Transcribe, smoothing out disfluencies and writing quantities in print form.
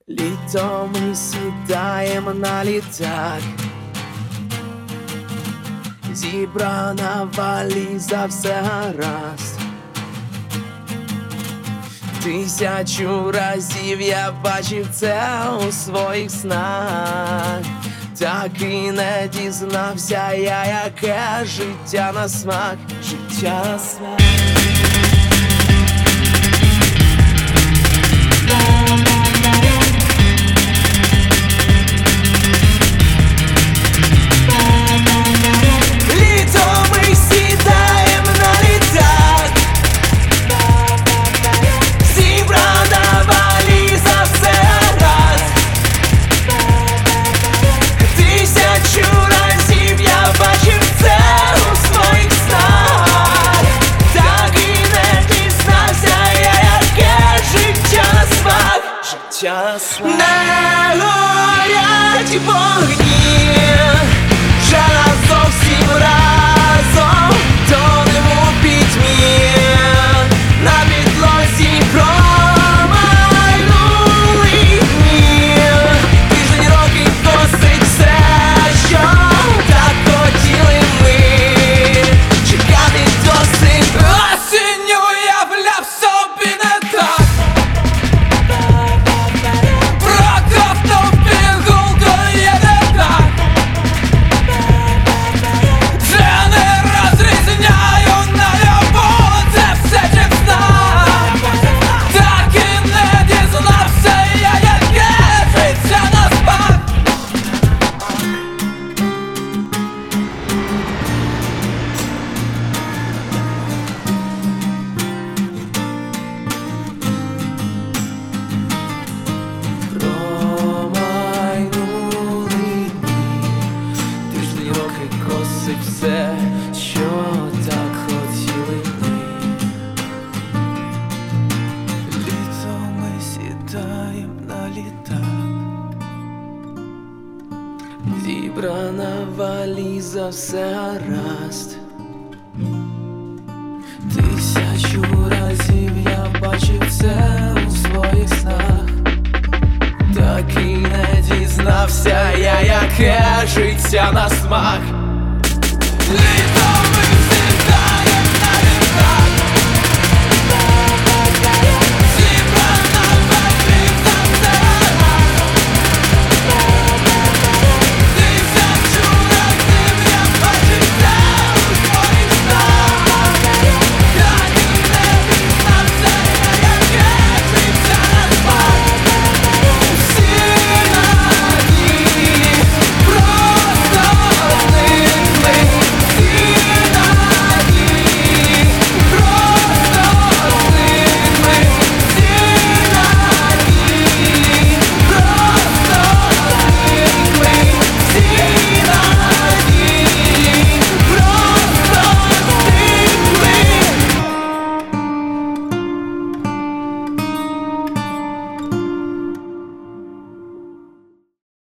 Літо ми сідаємо на літак, зібрана валіза, все гаразд. 1000 разів я бачив це у своїх снах, так і не дізнався я, яке життя на смак, життя на смак. Не горять вогні, вже нас зовсім разом тонемо у пітьмі, на підлозі промайнули дні. Тиждень, роки досить все, що так хотіли ми. Чекати досить осінню, я вляв собі не так. Все, що так хотіли ми. Літо ми сідаєм на літак, зібрана валіза, все гаразд. 1000 разів я бачив це у своїх снах, так і не дізнався я, яке життя на смак. Літо!